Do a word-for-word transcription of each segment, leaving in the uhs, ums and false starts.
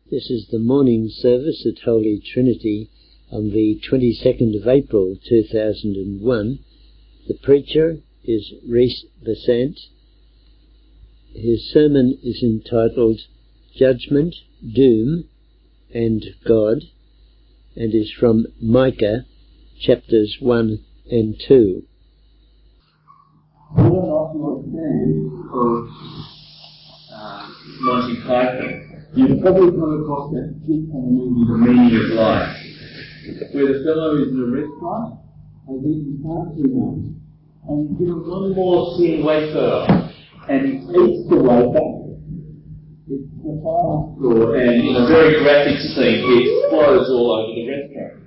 This is the morning service at Holy Trinity on the twenty-second of April two thousand one. The preacher is Rhys Besant. His sermon is entitled Judgment, Doom and God, and is from Micah chapters one and two. I don't know if you're a fan of uh, Monty Python. You've probably come across that bit on the movie The Meaning of Life, where the fellow is in a restaurant, has eaten far too much, and he's given one more thin wafer, and he eats the wafer. It's the fire floor, and in a very graphic scene, it explodes all over the restaurant.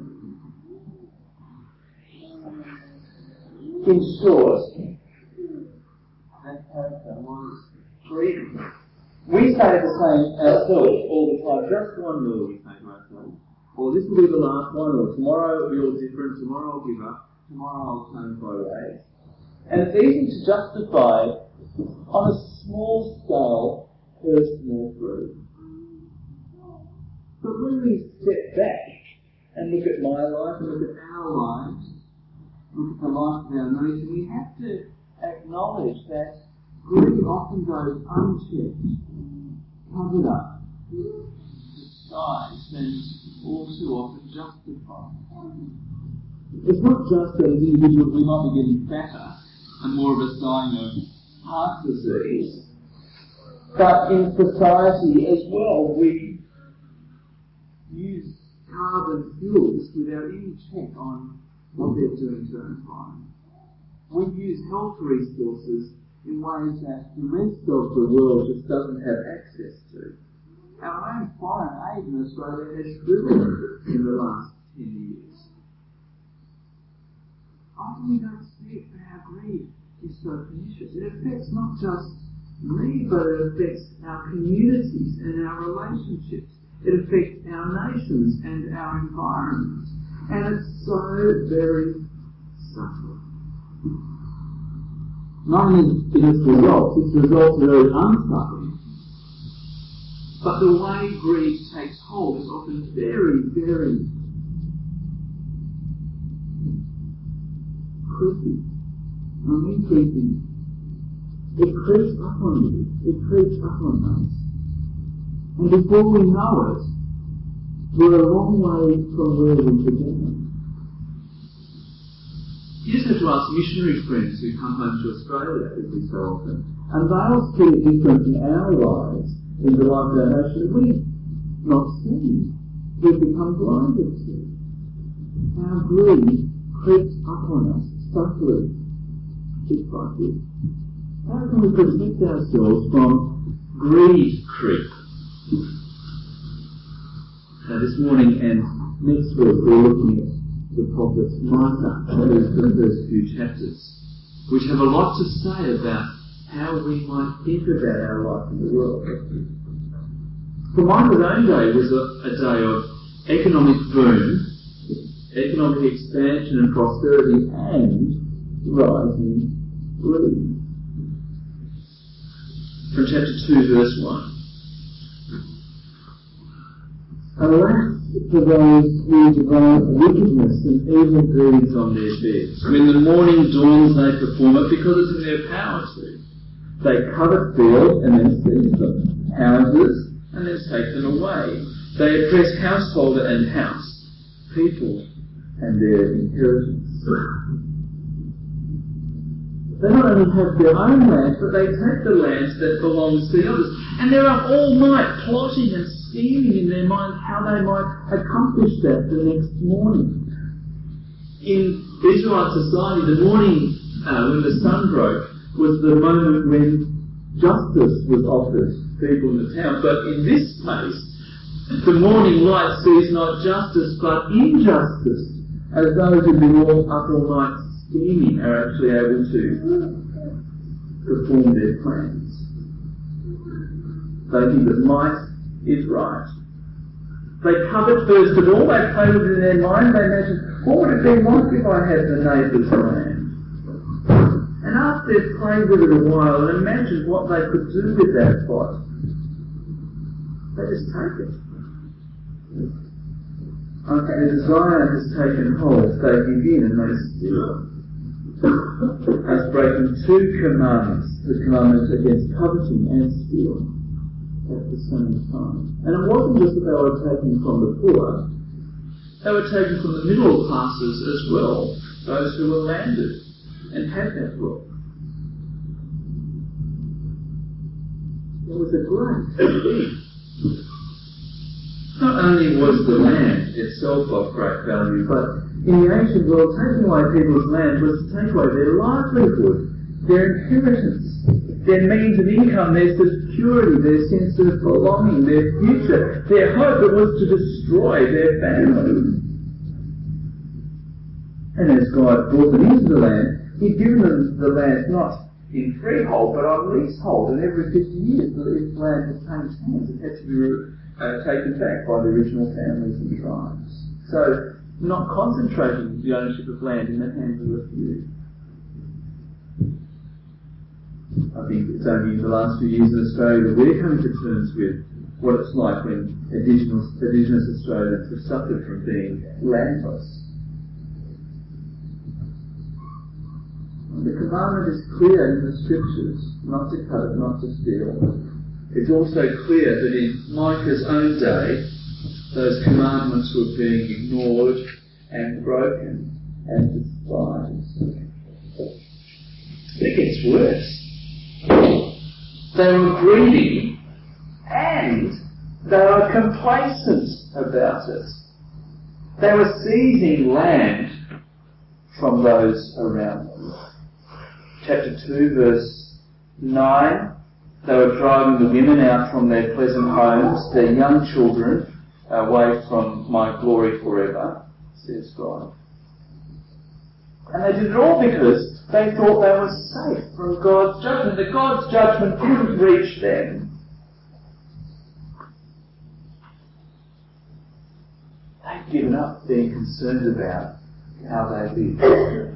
In short, that character was freedom. We say the same ourselves all the time. Just one meal we say to ourselves. Or this will be the last one, or tomorrow will be all different, tomorrow I'll give up, tomorrow I'll change my ways. And it's easy to justify on a small scale personal growth. But when we step back and look at my life and look at our lives, look at the life of our nation, we have to acknowledge that greed often goes unchecked, covered up, disguised, and all too often justified. It's not just that as individuals we might be getting fatter and more of a sign of heart disease, but in society as well we use carbon fuels without any check on what they're doing to our environment. We use health resources in ways that the rest of the world just doesn't have access to. Our own foreign aid in Australia has tripled in the last ten years. Often we don't see it, but our greed is so pernicious. It affects not just me, but it affects our communities and our relationships. It affects our nations and our environments. And it's so very subtle. Not only in its results, its results are very unsubtle, but the way greed takes hold is often very, very creepy. I mean creepy. It creeps up on you. It creeps up on us. And before we know it, we're a long way from where we began. You just have to ask missionary friends who come home to Australia every so often, and they'll see a difference in our lives, in the life of our nation, that we've not seen. We've become blinded to. Our greed creeps up on us subtly, bit by bit. How can we protect ourselves from greed creep? Now this morning and next week we're looking at the prophet Micah, the first few chapters, which have a lot to say about how we might think about our life in the world. For Micah's own day was a, a day of economic boom, economic expansion and prosperity, and rising greed. From chapter two, verse one. Alas for those who devise wickedness and evil deeds on their beds. When the morning dawns, they perform it because it's in their power to. They covet fields and then seize them, houses and then take them away. They oppress householder and house, people and their inheritance. They not only have their own land, but they take the lands that belong to the others. And they're up all night plotting and scheming in their mind how they might accomplish that the next morning. In Israelite society, the morning uh, when the sun broke was the moment when justice was offered to people in the town. But in this case, the morning light sees not justice but injustice, as those who've been all up all night scheming are actually able to perform their plans. They think that might is right. They covet first of all, they play with it in their mind, they imagine, what would it be like if I had the neighbour's land? And after they've played with it a while and imagined what they could do with that plot, They just take it. Okay, the desire has taken hold, they give in and they steal. As breaking two commandments, the commandment against coveting and stealing at the same time. And it wasn't just that they were taken from the poor, they were taken from the middle classes as well, those who were landed and had that wealth. It was a great thief. Not only was the land itself of great value, but in the ancient world, taking away people's land was to take away their livelihood, their inheritance, their means of income, their security, their sense of belonging, their future, their hope. It was to destroy their family. And as God brought them into the land, He'd given them the land not in freehold, but on leasehold, and every fifty years the land had changed hands. It had to be uh, taken back by the original families and tribes. So, not concentrating the ownership of land in the hands of a few. I think it's only in the last few years in Australia that we're coming to terms with what it's like when Indigenous, Indigenous Australians have suffered from being landless. The commandment is clear in the scriptures, not to covet, not to steal. It's also clear that in Micah's own day, those commandments were being ignored and broken and despised. It gets worse. They were greedy and they were complacent about it. They were seizing land from those around them. Chapter two, verse nine, they were driving the women out from their pleasant homes, their young children away from my glory forever, says God. And they did it all because they thought they were safe from God's judgment, that God's judgment couldn't reach them. They'd given up being concerned about how they lived.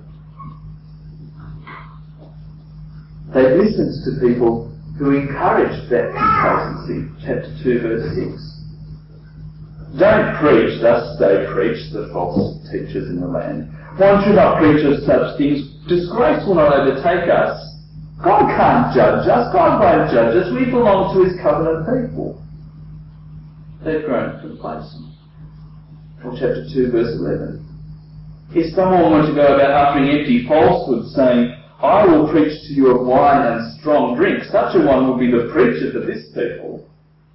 They listened to people who encouraged that complacency. Chapter two, verse six. Don't preach, thus they preach, the false teachers in the land. One should not preach of such things. Disgrace will not overtake us. God can't judge us. God won't judge us. We belong to His covenant people. They've grown complacent. Or chapter two, verse eleven. If someone were to go about uttering empty falsehoods, saying, I will preach to you of wine and strong drink, such a one will be the preacher for this people.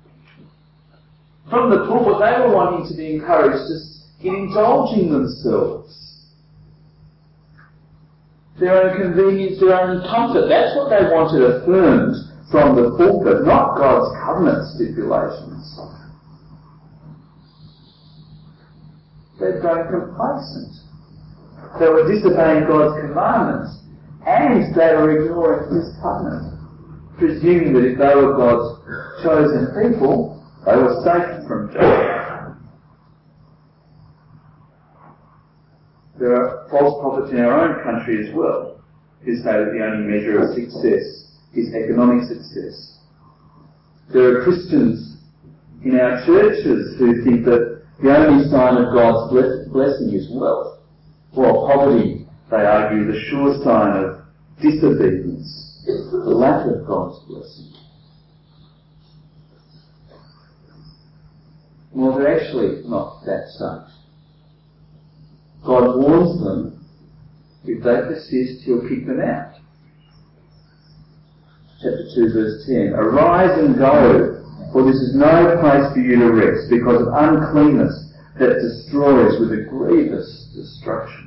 From the pulpit, they were wanting to be encouraged in indulging themselves. Their own convenience, their own comfort. That's what they wanted affirmed from the pulpit, not God's covenant stipulations. They'd grown complacent. They were disobeying God's commandments, and they were ignoring His covenant, presuming that if they were God's chosen people, they were safe from judgment. There are false prophets in our own country as well, who say that the only measure of success is economic success. There are Christians in our churches who think that the only sign of God's blessing is wealth, while poverty, they argue, the sure sign of disobedience, the lack of God's blessing. Well, they're actually not that such. God warns them, if they persist, He'll kick them out. Chapter two, verse ten. Arise and go, for this is no place for you to rest, because of uncleanness that destroys with a grievous destruction.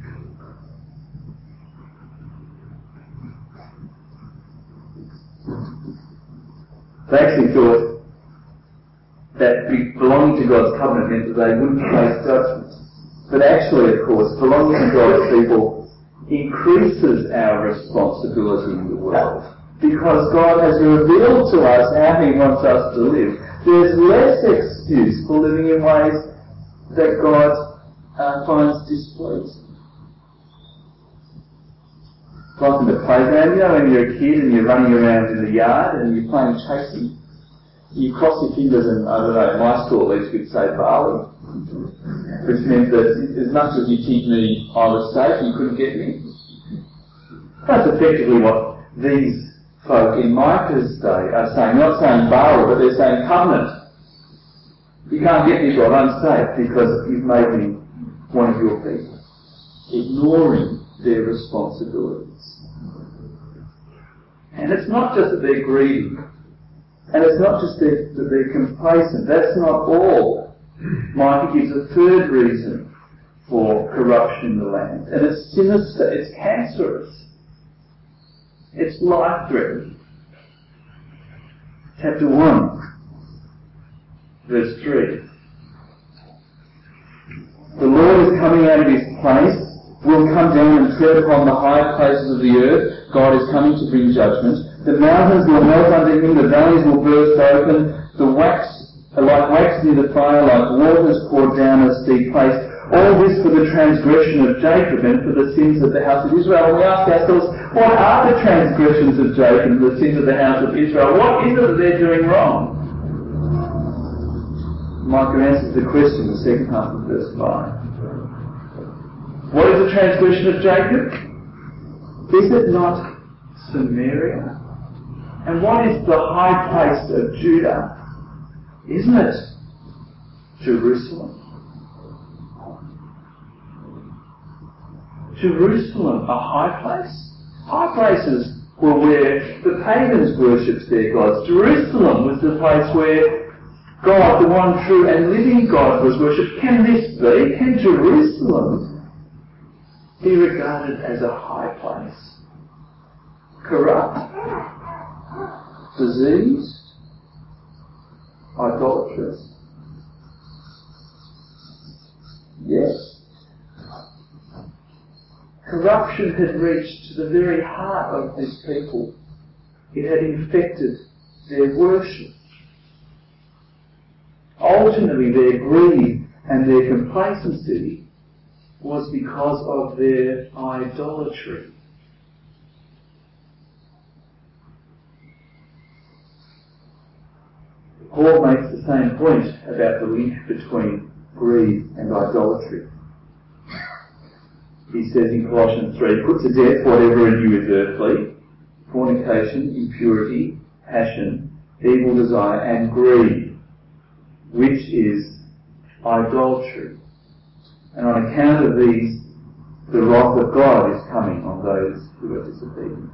They actually thought that belonging to God's covenant meant that they wouldn't face judgment. But actually, of course, belonging to God's people increases our responsibility in the world. Because God has revealed to us how He wants us to live. There's less excuse for living in ways that God uh, finds displeasing. Like in the playground, you know, when you're a kid and you're running around in the yard and you're playing chasing. you cross your fingers and, I don't know, in my school at least we'd say barley, which meant that as much as you tipped me I was safe, you couldn't get me. That's effectively what these folk in Micah's day are saying. Not saying barley, but they're saying covenant. You can't get me, God, I'm safe because you've made me one of your people. Ignoring their responsibilities. And it's not just that they're greedy, and it's not just that they're complacent. That's not all. Micah gives a third reason for corruption in the land, and it's sinister, it's cancerous, it's life-threatening. Chapter one, verse three. The Lord is coming out of his place, will come down and tread upon the high places of the earth. God is coming to bring judgment. The mountains will melt under him, the valleys will burst open, the wax, like wax near the fire, like waters poured down a steep place. All this for the transgression of Jacob and for the sins of the house of Israel. And we ask ourselves, what are the transgressions of Jacob and the sins of the house of Israel? What is it that they're doing wrong? Micah answers the question in the second half of verse five. What is the transgression of Jacob? Is it not Samaria? And what is the high place of Judah? Isn't it Jerusalem? Jerusalem, a high place? High places were where the pagans worshipped their gods. Jerusalem was the place where God, the one true and living God, was worshipped. Can this be? Can Jerusalem be regarded as a high place? Corrupt? Diseased? Idolatrous? Yes. Corruption had reached to the very heart of this people. It had infected their worship. Ultimately, their greed and their complacency was because of their idolatry. Paul makes the same point about the link between greed and idolatry. He says in Colossians three, put to death whatever in you is earthly, fornication, impurity, passion, evil desire, and greed, which is idolatry. And on account of these, the wrath of God is coming on those who are disobedient.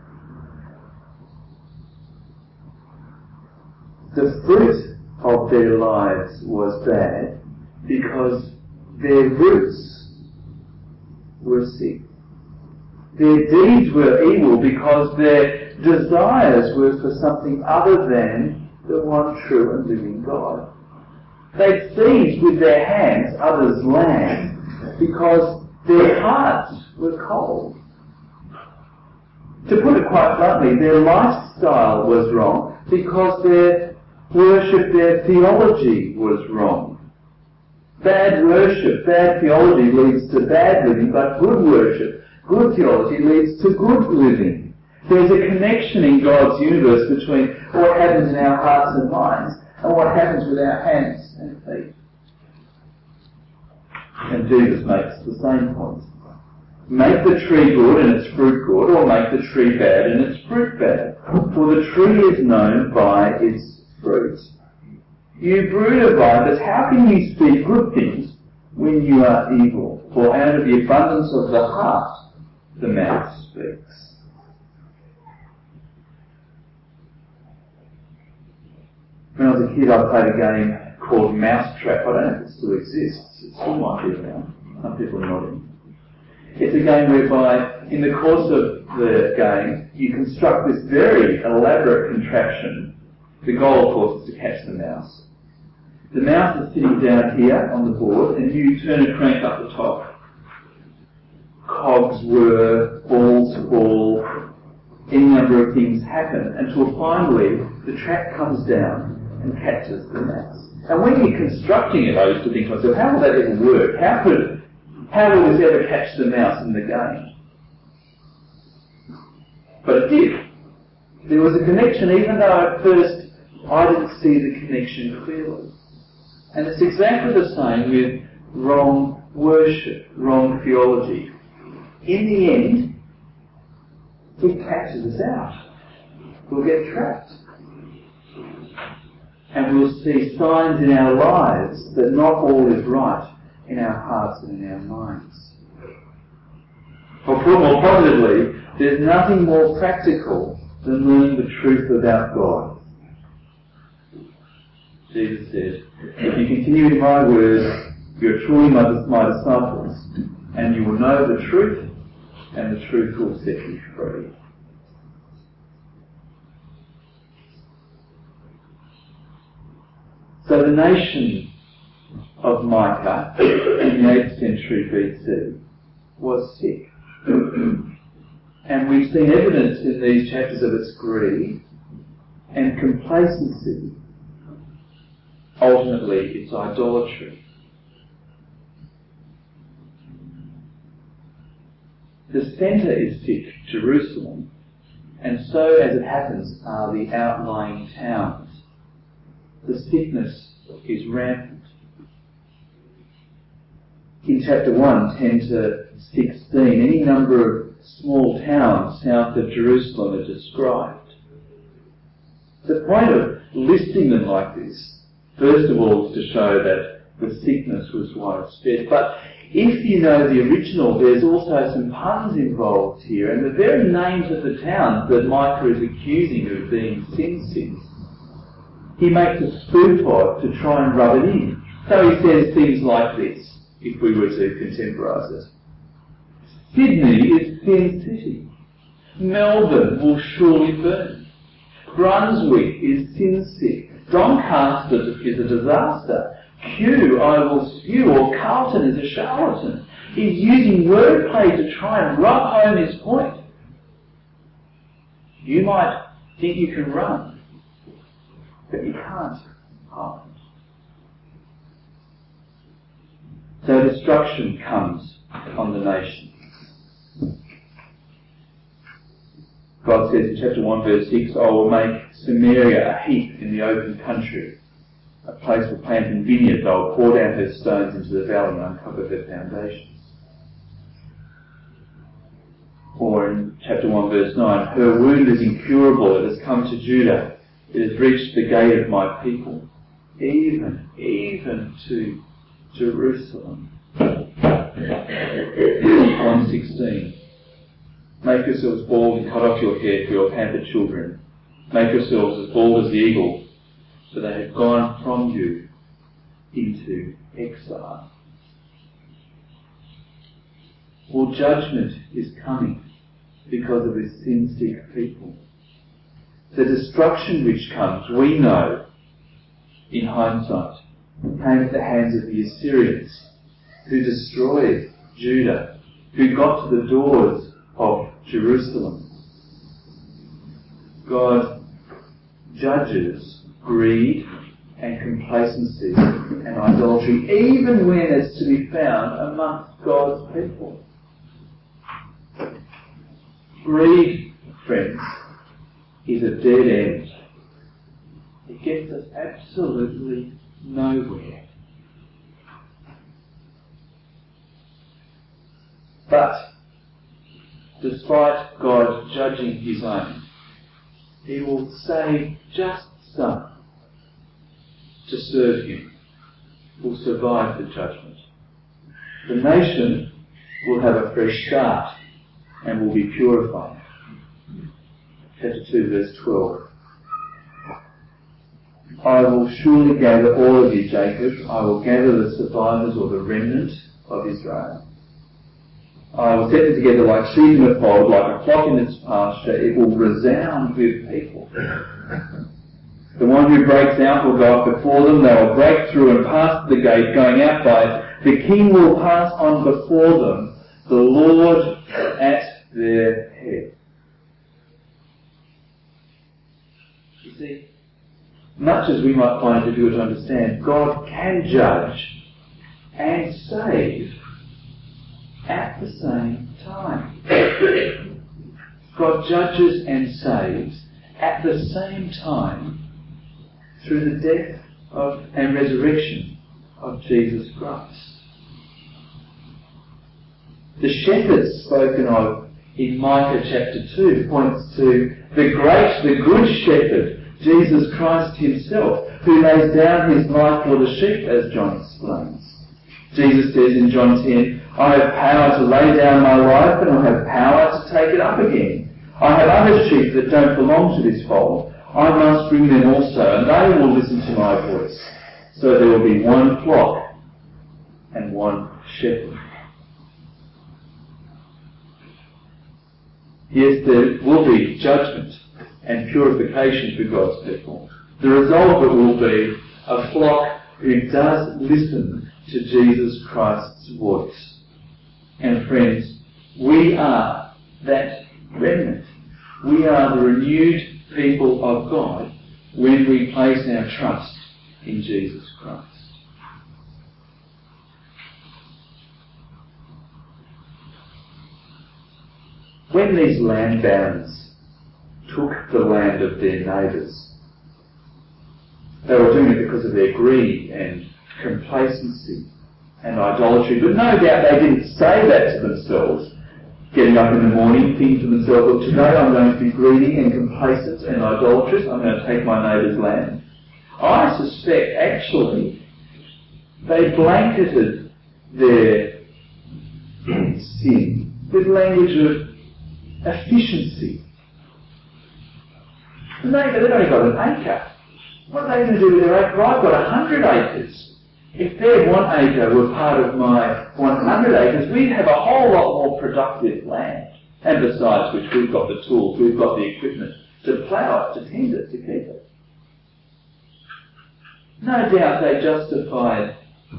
The fruit of their lives was bad because their roots were sick. Their deeds were evil because their desires were for something other than the one true and living God. They seized with their hands others' land because their hearts were cold. To put it quite bluntly, their lifestyle was wrong because their worship, their theology was wrong. Bad worship, bad theology leads to bad living, but good worship, good theology leads to good living. There's a connection in God's universe between what happens in our hearts and minds and what happens with our hands and feet. And Jesus makes the same point. Make the tree good and its fruit good, or make the tree bad and its fruit bad. For the tree is known by its fruit. You brood of vipers, how can you speak good things when you are evil? For out of the abundance of the heart, the mouth speaks. When I was a kid, I played a game called Mousetrap. I don't know if it still exists. It still might be around. Some people are nodding. It's a game whereby, in the course of the game, you construct this very elaborate contraption. The goal, of course, is to catch the mouse. The mouse is sitting down here on the board, and you turn a crank up the top. Cogs whir, balls fall, any number of things happen, until finally the trap comes down and catches the mouse. And when you're constructing it, I used to think to myself, how will that ever work? How could, how will this ever catch the mouse in the game? But it did. There was a connection, even though at first I didn't see the connection clearly. And it's exactly the same with wrong worship, wrong theology. In the end, it catches us out. We'll get trapped. And we'll see signs in our lives that not all is right in our hearts and in our minds. Or put more positively, there's nothing more practical than learning the truth about God. Jesus said, if you continue in my word, you're truly my, my disciples, and you will know the truth, and the truth will set you free. So the nation of Micah in the eighth century B C was sick. And we've seen evidence in these chapters of its greed and complacency. Ultimately, it's idolatry. The centre is sick, Jerusalem, and so, as it happens, are the outlying towns. The sickness is rampant. In chapter one, ten to sixteen, any number of small towns south of Jerusalem are described. The point of listing them like this, first of all, is to show that the sickness was widespread. But if you know the original, there's also some puns involved here, and the very names of the towns that Micah is accusing of being sin-sick, he makes a spoof of to try and rub it in. So he says things like this, if we were to contemporise it. Sydney is Sin City. Melbourne will surely burn. Brunswick is sin-sick. Doncaster is a disaster. Kew, I will spew, or Carlton is a charlatan. He's using wordplay to try and rub home his point. You might think you can run, but you can't hide. So destruction comes on the nation. God says in chapter one verse six, I will make Samaria a heap in the open country, a place for planting vineyards. I will pour down her stones into the valley and uncover her foundations. Or in chapter one verse nine, her wound is incurable, it has come to Judah, it has reached the gate of my people, even, even to Jerusalem. one sixteen. Make yourselves bald and cut off your hair for your pampered children. Make yourselves as bald as the eagle, for they have gone from you into exile. Well, judgment is coming because of this sin-sick people. The destruction which comes, we know, in hindsight, came at the hands of the Assyrians, who destroyed Judah, who got to the doors of Jerusalem. God judges greed and complacency and idolatry, even when it's to be found amongst God's people. Greed, friends, is a dead end. It gets us absolutely nowhere. But despite God judging his own, he will save just some to serve him, will survive the judgment. The nation will have a fresh start and will be purified. Chapter two, verse twelve. I will surely gather all of you, Jacob. I will gather the survivors or the remnant of Israel. I will set them together like sheep in a fold, like a flock in its pasture. It will resound with people. The one who breaks out will go up before them. They will break through and pass the gate, going out by it. The king will pass on before them, the Lord at their head. You see, much as we might find it difficult to understand, God can judge and save at the same time. God judges and saves at the same time through the death of and resurrection of Jesus Christ. The shepherd spoken of in Micah chapter two points to the great, the good shepherd, Jesus Christ himself, who lays down his life for the sheep, as John explains. Jesus says in John ten, I have power to lay down my life and I have power to take it up again. I have other sheep that don't belong to this fold. I must bring them also, and they will listen to my voice. So there will be one flock and one shepherd. Yes, there will be judgment and purification for God's people. The result of it will be a flock who does listen to Jesus Christ's voice. And friends, we are that remnant. We are the renewed people of God when we place our trust in Jesus Christ. When these land barons took the land of their neighbours, they were doing it because of their greed and complacency and idolatry. But no doubt they didn't say that to themselves, getting up in the morning, thinking to themselves, look, today I'm going to be greedy and complacent and idolatrous, I'm going to take my neighbour's land. I suspect, actually, they blanketed their sin with language of efficiency. The neighbour, they've only got an acre. What are they going to do with their acre? I've got a hundred acres. If their one acre were part of my one hundred acres, we'd have a whole lot more productive land. And besides which, we've got the tools, we've got the equipment to plough it, to tend it, to keep it. No doubt they justified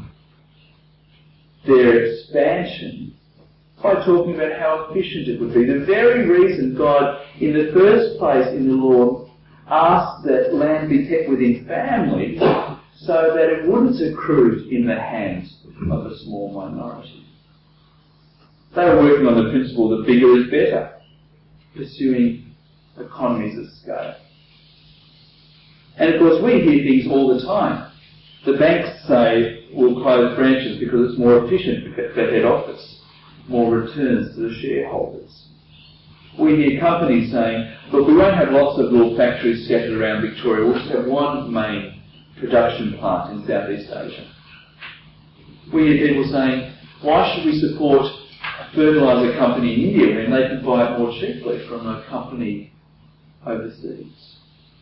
their expansion by talking about how efficient it would be. The very reason God, in the first place in the law, asked that land be kept within families so that it wouldn't accrue in the hands of a small minority. They were working on the principle that bigger is better, pursuing economies of scale. And of course we hear things all the time. The banks say we'll close branches because it's more efficient for head office, more returns to the shareholders. We hear companies saying, look, we won't have lots of little factories scattered around Victoria, we'll just have one main production plant in Southeast Asia. We hear people saying, why should we support a fertiliser company in India when they can buy it more cheaply from a company overseas?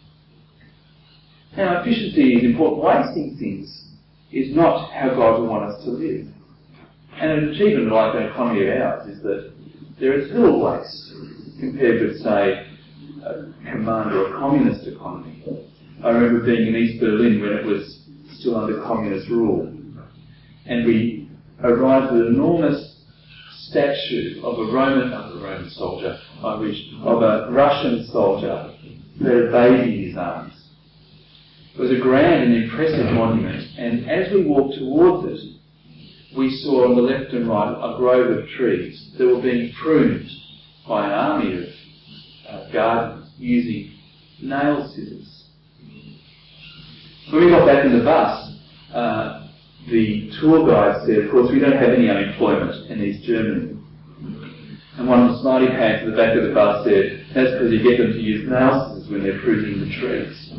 Now, efficiency is important. Wasting things is not how God would want us to live. And an achievement like an economy of ours is that there is little waste compared with, say, a command or a communist economy. I remember being in East Berlin when it was still under communist rule. And we arrived at an enormous statue of a Roman, not a Roman soldier, I wish, of a Russian soldier who had a baby in his arms. It was a grand and impressive monument, and as we walked towards it, we saw on the left and right a grove of trees that were being pruned by an army of uh, gardeners using nail scissors. When we got back in the bus, uh, the tour guide said, of course, we don't have any unemployment in East Germany. And one of the smarty pants at the back of the bus said, that's because you get them to use nail scissors when they're pruning the trees.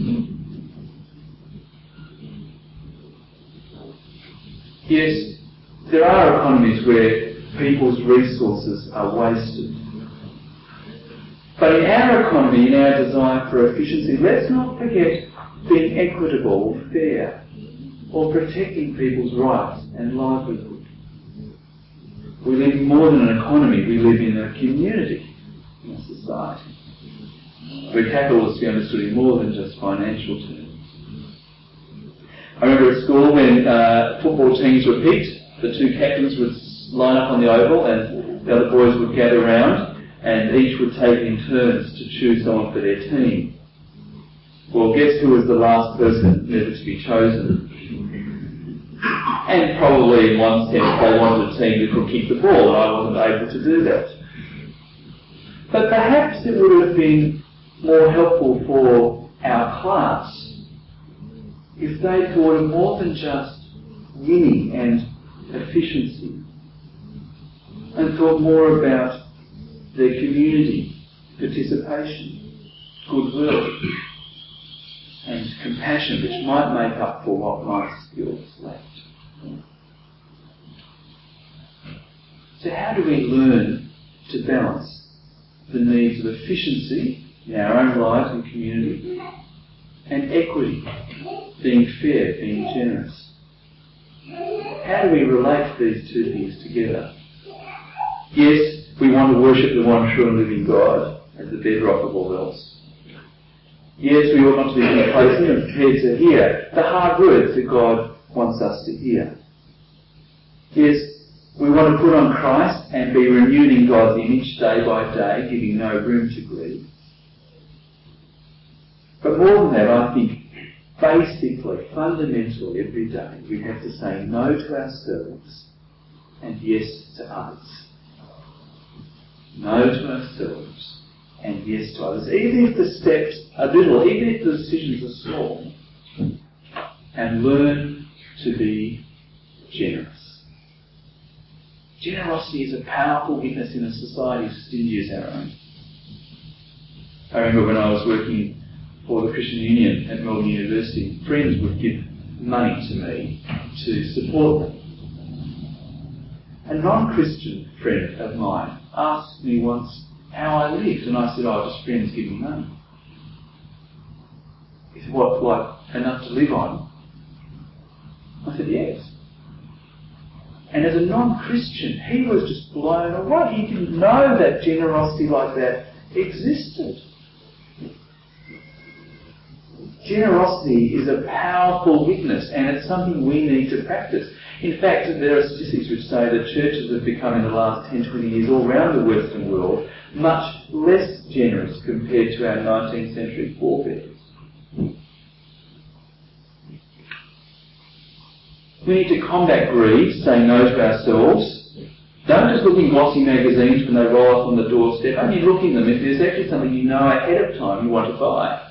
Yes, there are economies where people's resources are wasted. But in our economy, in our desire for efficiency, let's not forget being equitable or fair, or protecting people's rights and livelihood. We live in more than an economy, we live in a community, in a society, where capital is to be understood in more than just financial terms. I remember at school when uh, football teams were picked, the two captains would line up on the oval and the other boys would gather round and each would take in turns to choose someone for their team. Well, guess who was the last person never to be chosen? And probably in one sense they wanted a team that could kick the ball and I wasn't able to do that. But perhaps it would have been more helpful for our class if they thought of more than just winning and efficiency, and thought more about their community, participation, goodwill, and compassion, which might make up for what my skills lacked. So how do we learn to balance the needs of efficiency in our own lives and community and equity, being fair, being generous? How do we relate these two things together? Yes, we want to worship the one true and living God as the bedrock of all else. Yes, we ought not to be complacent and prepared to hear the hard words that God wants us to hear. Yes, we want to put on Christ and be renewed in God's image day by day, giving no room to greed. But more than that, I think, basically, fundamentally, every day, we have to say no to ourselves and yes to others. No to ourselves and yes to others. Even if the steps are little, even if the decisions are small. And learn to be generous. Generosity is a powerful witness in a society as stingy as our own. I remember when I was working for the Christian Union at Melbourne University, friends would give money to me to support them. A non-Christian friend of mine asked me once how I lived, and I said, oh, just friends give me money. He said, what, like enough to live on? I said, yes. And as a non-Christian, he was just blown away. He didn't know that generosity like that existed. Generosity is a powerful witness, and it's something we need to practice. In fact, there are statistics which say that churches have become in the last ten, twenty years all around the Western world much less generous compared to our nineteenth century forebears. We need to combat greed, say no to ourselves. Don't just look in glossy magazines when they roll up on the doorstep. Only look in them if there's actually something you know ahead of time you want to buy.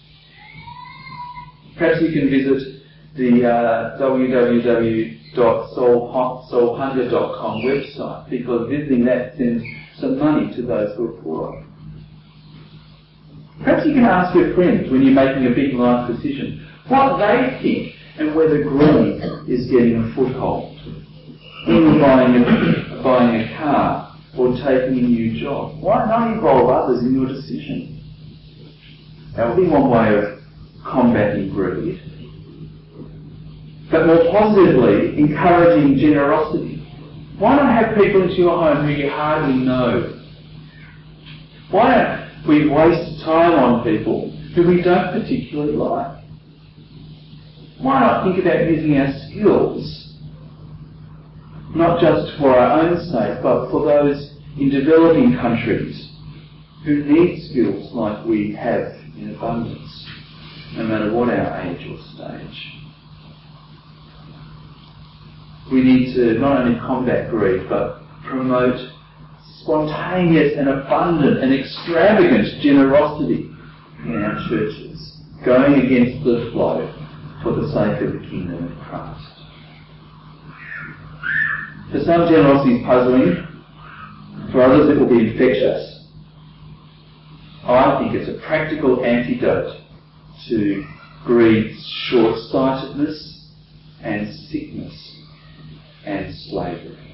Perhaps you can visit the uh, w w w dot soul hunger dot com website, because visiting that sends some money to those who are poor. Perhaps you can ask your friends when you're making a big life decision what they think and whether greed is getting a foothold. When you're buying a, buying a car or taking a new job, why not involve others in your decision? That would be one way of combating greed. But more positively, encouraging generosity. Why not have people into your home who you hardly know? Why don't we waste time on people who we don't particularly like? Why not think about using our skills, not just for our own sake, but for those in developing countries who need skills like we have in abundance, no matter what our age or stage? We need to not only combat greed, but promote spontaneous and abundant and extravagant generosity in our churches, going against the flow for the sake of the kingdom of Christ. For some, generosity is puzzling. For others, it will be infectious. I think it's a practical antidote to greed's short-sightedness and sickness and slavery.